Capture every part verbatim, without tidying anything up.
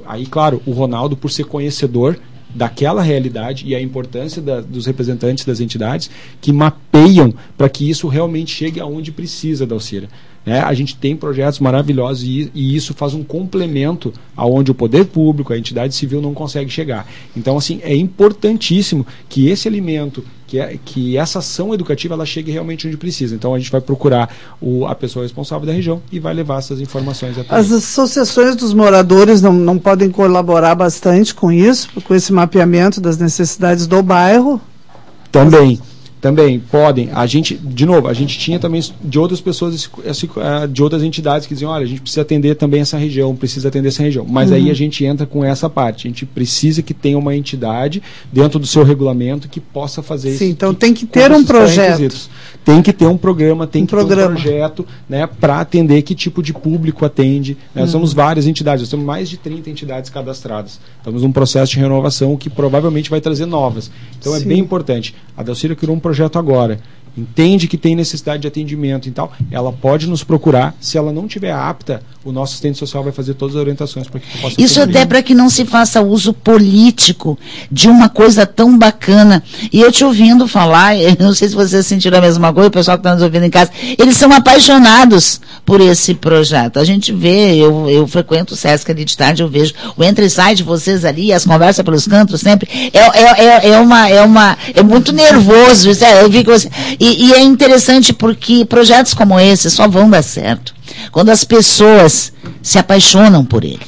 aí, claro, o Ronaldo, por ser conhecedor daquela realidade e a importância da, dos representantes das entidades que mapeiam para que isso realmente chegue aonde precisa da Alcira. Né? A gente tem projetos maravilhosos e, e isso faz um complemento aonde o poder público, a entidade civil não consegue chegar. Então, assim, é importantíssimo que esse alimento, que, é, que essa ação educativa, ela chegue realmente onde precisa. Então, a gente vai procurar o, a pessoa responsável da região e vai levar essas informações até As aí. associações dos moradores não, não podem colaborar bastante com isso, com esse mapeamento das necessidades do bairro? Também. Também podem. A gente, de novo, a gente tinha também de outras pessoas, esse, esse, de outras entidades que diziam, olha, a gente precisa atender também essa região, precisa atender essa região. Mas uhum. aí a gente entra com essa parte. A gente precisa que tenha uma entidade dentro do seu regulamento que possa fazer isso. Sim, então tem que ter um projeto. Tem que ter um programa, tem um que programa. ter um projeto, né, para atender que tipo de público atende. Né? Nós uhum. somos várias entidades, nós temos mais de trinta entidades cadastradas. Estamos num processo de renovação que provavelmente vai trazer novas. Então Sim. é bem importante. A Dalcira criou um projeto agora, entende que tem necessidade de atendimento e tal, ela pode nos procurar. Se ela não tiver apta, o nosso assistente social vai fazer todas as orientações para que tu possa Isso até para que não se faça uso político de uma coisa tão bacana. E eu te ouvindo falar, eu não sei se vocês sentiram a mesma coisa, o pessoal que está nos ouvindo em casa, eles são apaixonados por esse projeto. A gente vê, eu, eu frequento o Sesc ali de tarde, eu vejo o entra e sai de vocês ali, as conversas pelos cantos sempre, é, é, é, é uma, é uma, é muito nervoso, isso é, eu vi que você, e, e é interessante porque projetos como esse só vão dar certo quando as pessoas se apaixonam por ele.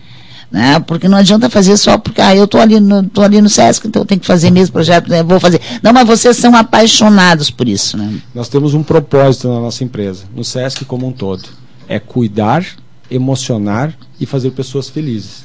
Né? Porque não adianta fazer só porque ah, eu estou ali, tô ali no Sesc, então eu tenho que fazer mesmo projeto, né? Vou fazer. Não, mas vocês são apaixonados por isso. Né? Nós temos um propósito na nossa empresa, no Sesc como um todo. É cuidar, emocionar e fazer pessoas felizes.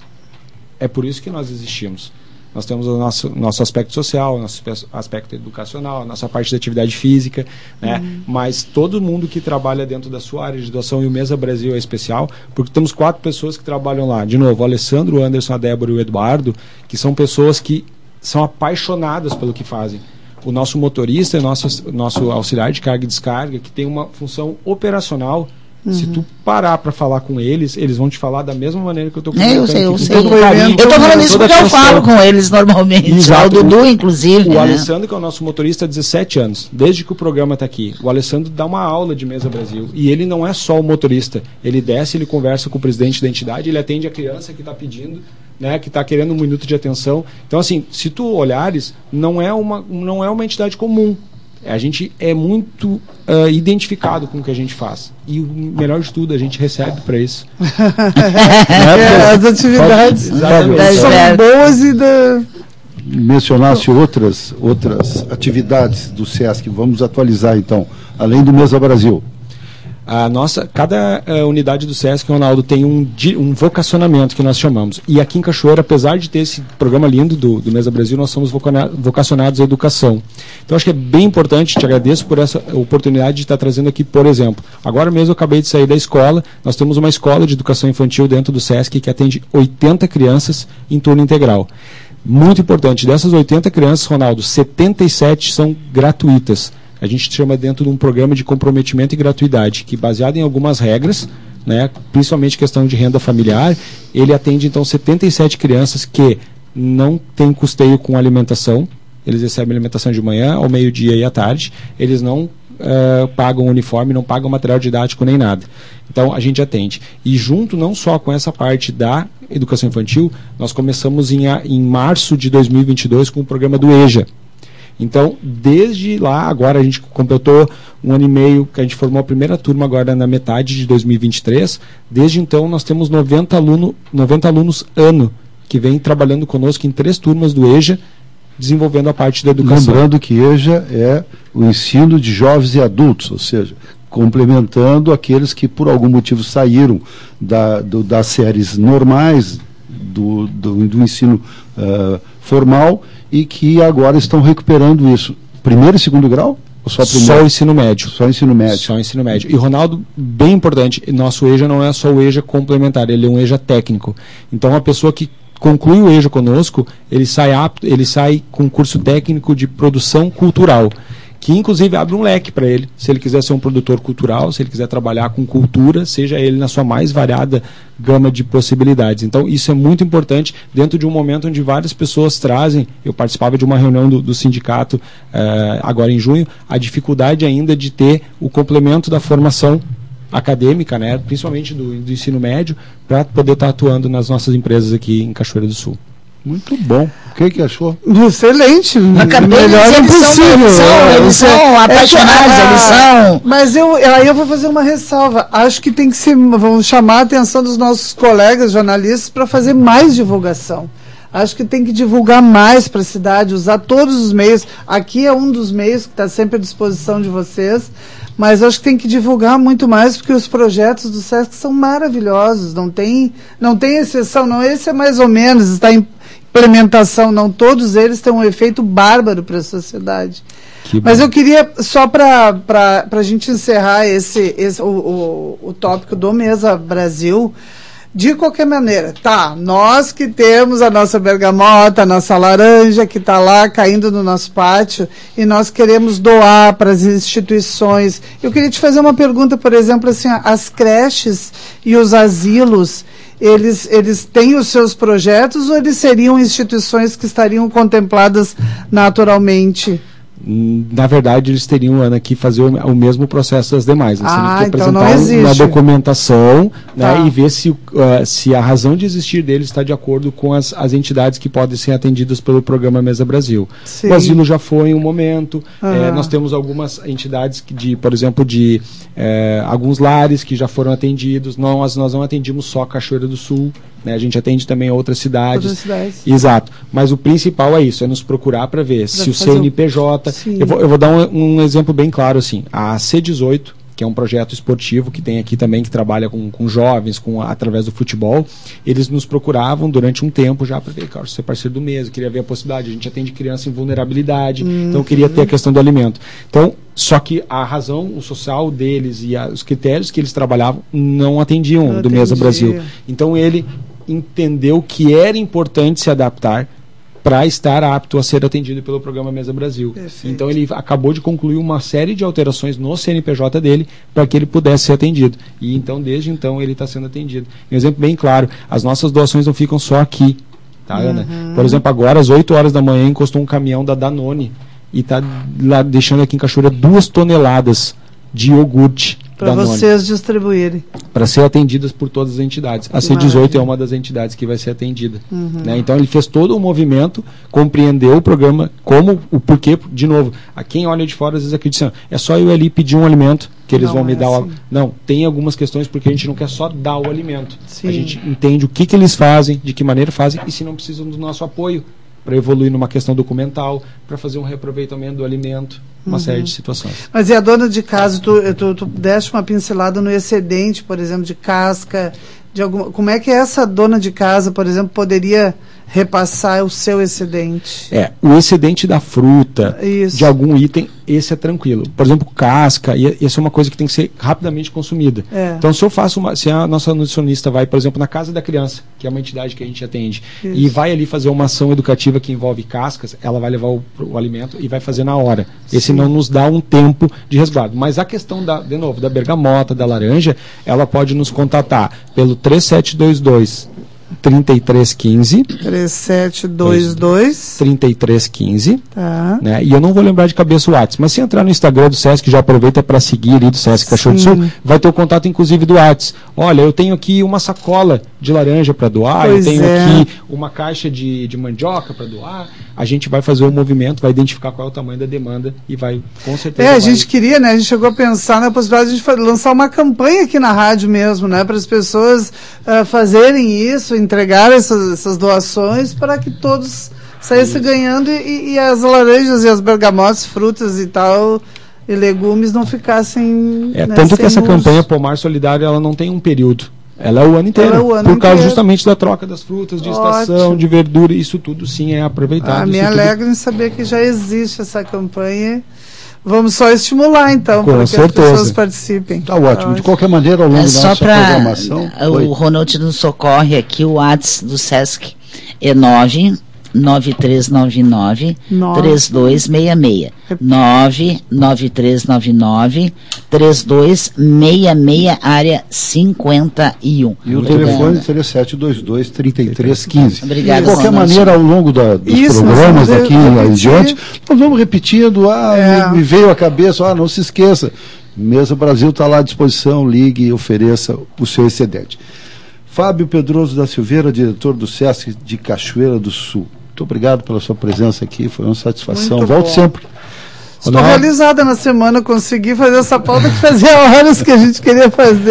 É por isso que nós existimos. Nós temos o nosso, nosso aspecto social, nosso aspecto educacional, nossa parte da atividade física, né? Uhum. Mas todo mundo que trabalha dentro da sua área de doação, e o Mesa Brasil é especial, porque temos quatro pessoas que trabalham lá. De novo, o Alessandro, o Anderson, a Débora e o Eduardo, que são pessoas que são apaixonadas pelo que fazem. O nosso motorista, o nosso, nosso auxiliar de carga e descarga, que tem uma função operacional. Uhum. Se tu parar para falar com eles, eles vão te falar da mesma maneira que eu estou comentando. É, eu sei, eu aqui, sei. Eu estou falando isso porque eu falo com eles normalmente. Exato. O Dudu, inclusive. O né? Alessandro, que é o nosso motorista há dezessete anos, desde que o programa está aqui. O Alessandro dá uma aula de Mesa Brasil. E ele não é só o motorista. Ele desce, ele conversa com o presidente da entidade, ele atende a criança que está pedindo, né, que está querendo um minuto de atenção. Então, assim, se tu olhares, não é uma, não é uma entidade comum. A gente é muito uh, identificado com o que a gente faz. E o melhor de tudo, a gente recebe para isso. é, as atividades Exatamente. são boas e da... Mencionasse outras, outras atividades do Sesc. Vamos atualizar, então, além do Mesa Brasil. A nossa, cada uh, unidade do Sesc, Ronaldo, tem um, um vocacionamento que nós chamamos. E aqui em Cachoeira, apesar de ter esse programa lindo do, do Mesa Brasil, nós somos vocacionados à educação. Então, acho que é bem importante, te agradeço por essa oportunidade de estar trazendo aqui, por exemplo. Agora mesmo eu acabei de sair da escola, nós temos uma escola de educação infantil dentro do Sesc que atende oitenta crianças em turno integral. Muito importante, dessas oitenta crianças, Ronaldo, setenta e sete são gratuitas. A gente chama dentro de um programa de comprometimento e gratuidade, que baseado em algumas regras, né, principalmente questão de renda familiar, ele atende então setenta e sete crianças que não têm custeio com alimentação, eles recebem alimentação de manhã, ao meio-dia e à tarde, eles não uh, pagam uniforme, não pagam material didático nem nada. Então a gente atende. E junto não só com essa parte da educação infantil, nós começamos em, em março de dois mil e vinte e dois com o programa do EJA. Então, desde lá, agora a gente completou um ano e meio, que a gente formou a primeira turma agora na metade de dois mil e vinte e três. Desde então, nós temos noventa, aluno, noventa alunos ano, que vem trabalhando conosco em três turmas do EJA, desenvolvendo a parte da educação. Lembrando que EJA é o ensino de jovens e adultos, ou seja, complementando aqueles que por algum motivo saíram da, do, das séries normais do, do, do ensino uh, formal e que agora estão recuperando isso. Primeiro e segundo grau? Ou só, só o ensino médio. Só o ensino médio. Só o ensino médio. E, Ronaldo, bem importante, nosso EJA não é só o EJA complementar, ele é um EJA técnico. Então, a pessoa que conclui o EJA conosco, ele sai apto, ele sai com curso técnico de produção cultural, que inclusive abre um leque para ele, se ele quiser ser um produtor cultural, se ele quiser trabalhar com cultura, seja ele na sua mais variada gama de possibilidades. Então isso é muito importante dentro de um momento onde várias pessoas trazem, eu participava de uma reunião do, do sindicato eh, agora em junho, a dificuldade ainda de ter o complemento da formação acadêmica, né, principalmente do, do ensino médio, para poder estar atuando nas nossas empresas aqui em Cachoeira do Sul. Muito bom. O que que achou? Excelente. Acabei Melhor de dizer, eles são, impossível. eles são, eles são É, apaixonados, é, eles são... Mas eu, aí eu vou fazer uma ressalva. Acho que tem que ser, vamos chamar a atenção dos nossos colegas jornalistas para fazer mais divulgação. Acho que tem que divulgar mais para a cidade, usar todos os meios. Aqui é um dos meios que está sempre à disposição de vocês, mas acho que tem que divulgar muito mais, porque os projetos do SESC são maravilhosos, não tem, não tem exceção, não, esse é mais ou menos, está em implementação, não, todos eles têm um efeito bárbaro para a sociedade. Mas eu queria, só para a gente encerrar esse, esse, o, o, o tópico do Mesa Brasil, de qualquer maneira, tá, nós que temos a nossa bergamota, a nossa laranja que está lá caindo no nosso pátio e nós queremos doar para as instituições. Eu queria te fazer uma pergunta, por exemplo, assim, as creches e os asilos, eles, eles têm os seus projetos ou eles seriam instituições que estariam contempladas naturalmente? Na verdade, eles teriam, Ana, que fazer o, o mesmo processo das demais. Eles ah, teriam que então apresentar uma documentação, né, tá. e ver se, uh, se a razão de existir deles está de acordo com as, as entidades que podem ser atendidas pelo programa Mesa Brasil. Sim. O asilo já foi em um momento. Uhum. É, nós temos algumas entidades, que de, por exemplo, de é, alguns lares que já foram atendidos. Nós, nós não atendimos só Cachoeira do Sul. Né, a gente atende também outras cidades. Outras cidades. Exato. Mas o principal é isso, é nos procurar para ver pra se o C N P J... Eu vou, eu vou dar um, um exemplo bem claro, assim. A C dezoito, que é um projeto esportivo que tem aqui também, que trabalha com, com jovens, com, através do futebol, eles nos procuravam durante um tempo já para ver, cara, ser parceiro do mês, queria ver a possibilidade. A gente atende criança em vulnerabilidade, uhum. então queria ter a questão do alimento. Então, só que a razão, o social deles e a, os critérios que eles trabalhavam não atendiam não do atendia. Mesa Brasil. Então, ele entendeu que era importante se adaptar para estar apto a ser atendido pelo programa Mesa Brasil. Perfeito. Então ele acabou de concluir uma série de alterações no C N P J dele para que ele pudesse ser atendido. E então, desde então, ele está sendo atendido. Um exemplo bem claro, as nossas doações não ficam só aqui, tá, uhum. Ana? Por exemplo, agora às oito horas da manhã encostou um caminhão da Danone e está lá deixando aqui em Cachoeira duas toneladas de iogurte para vocês distribuírem. Para ser atendidas por todas as entidades. A C dezoito é uma das entidades que vai ser atendida. Uhum. Né? Então ele fez todo o movimento, compreendeu o programa, como, o porquê, de novo, a quem olha de fora às vezes acredita, é só eu ali pedir um alimento que eles não, vão me é dar. assim. O... Não, tem algumas questões porque a gente não quer só dar o alimento. Sim. A gente entende o que, que eles fazem, de que maneira fazem e se não precisam do nosso apoio para evoluir numa questão documental, para fazer um reaproveitamento do alimento, uma uhum. série de situações. Mas e a dona de casa, tu, tu, tu deste uma pincelada no excedente, por exemplo, de casca, de alguma, como é que essa dona de casa, por exemplo, poderia repassar o seu excedente? É, o excedente da fruta, Isso. de algum item, esse é tranquilo. Por exemplo, casca, e essa é uma coisa que tem que ser rapidamente consumida. É. Então, se eu faço uma, se a nossa nutricionista vai, por exemplo, na casa da criança, que é uma entidade que a gente atende, Isso. e vai ali fazer uma ação educativa que envolve cascas, ela vai levar o, o alimento e vai fazer na hora. Esse Sim. não nos dá um tempo de resguardo. Mas a questão, da, de novo, da bergamota, da laranja, ela pode nos contatar pelo três sete dois dois, trinta e três quinze. três sete dois dois. trinta e três quinze. Tá. Né? E eu não vou lembrar de cabeça o WhatsApp, mas se entrar no Instagram do Sesc, já aproveita para seguir ali do Sesc Cachoeira do Sul, vai ter o contato inclusive do WhatsApp. Olha, eu tenho aqui uma sacola de laranja para doar, pois eu tenho é. aqui uma caixa de, de mandioca para doar. A gente vai fazer o movimento, vai identificar qual é o tamanho da demanda e vai, com certeza... É, a vai... gente queria, né? A gente chegou a pensar na possibilidade de lançar uma campanha aqui na rádio mesmo, né? Para as pessoas uh, fazerem isso, entregar essas, essas doações para que todos saíssem ganhando e, e as laranjas e as bergamotas, frutas e tal, e legumes não ficassem... É, né, tanto que essa uso. campanha Pomar Solidário, ela não tem um período. Ela é o ano inteiro, é o ano por causa inteiro. justamente da troca das frutas, de Ótimo. estação, de verdura, isso tudo sim é aproveitado. Ah, me alegra tudo... em saber que já existe essa campanha. Vamos só estimular, então, Com para certeza. que as pessoas participem. Tá ótimo. De qualquer maneira, ao longo é da só nossa pra, programação... O Oi. Ronald nos socorre aqui, o WhatsApp do Sesc é nove nove três nove nove, três dois seis seis. nove nove três nove nove, três dois seis seis, área cinquenta e um. E o Obrigada. telefone seria sete dois dois, três três um cinco. Obrigada. De qualquer Dona maneira, ao longo da, dos Isso, programas nós daqui vamos em diante, repetir. nós vamos repetindo, ah, É. me, me veio à cabeça, ah, não se esqueça, Mesa Brasil está lá à disposição, ligue e ofereça o seu excedente. Fábio Pedroso da Silveira, diretor do SESC de Cachoeira do Sul. Muito obrigado pela sua presença aqui, foi uma satisfação. Muito Volte bom. sempre. Estou realizada na semana, consegui fazer essa pauta que fazia horas que a gente queria fazer.